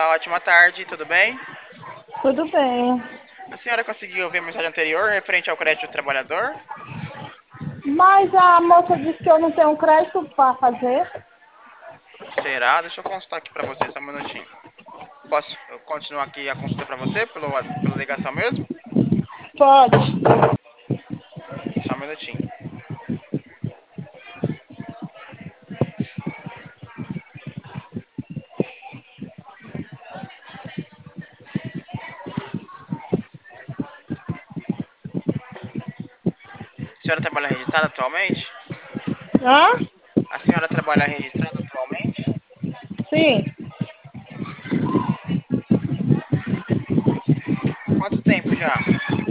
Olá, ótima tarde, tudo bem? Tudo bem. A senhora conseguiu ver a mensagem anterior referente ao crédito do trabalhador? Mas a moça disse que eu não tenho crédito para fazer. Será? Deixa eu consultar aqui pra você, só um minutinho. Posso continuar aqui a consulta pra você pela ligação mesmo? Pode. Só um minutinho. A senhora trabalha registrada atualmente? Hã? A senhora trabalha registrada atualmente? Sim. Quanto tempo já?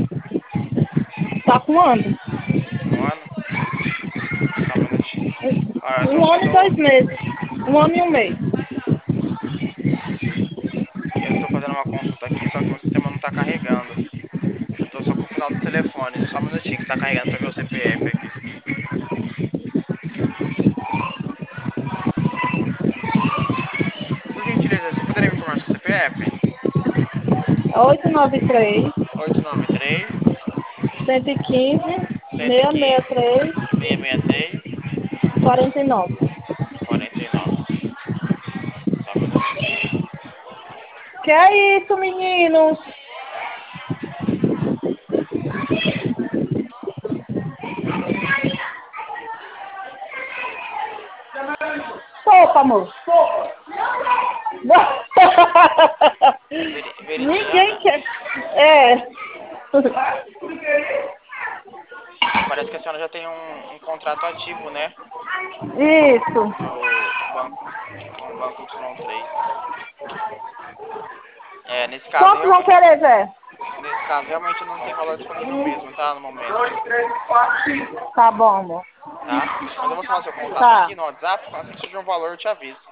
Tá com ano? Um ano? Só um minutinho. Ah, eu tô Um ano e fazendo, 2 meses. Um ano e um mês. eu tô fazendo uma consulta aqui, só que o sistema não tá carregando. Eu tô só com o final do telefone. Só um minutinho que tá carregando pra ver o CPF aqui. Por gentileza, você poderia me informar seu CPF? 893 893 115 115 663 663 49. 49. Só um minutinho. Que é isso, meninos? Sopa, amor. Sopa. Ninguém Veridiana, quer. É. parece que a senhora já tem um contrato ativo, né? Isso. No banco, com o banco Y3. É, Quantos vão querer, Zé? nesse caso realmente não tem valor disponível mesmo, tá? No momento, 2, 3, 4, 5. Tá bom, amor. tá? Mas eu vou salvar seu contato Tá. aqui no WhatsApp, assim que surgir um valor eu te aviso.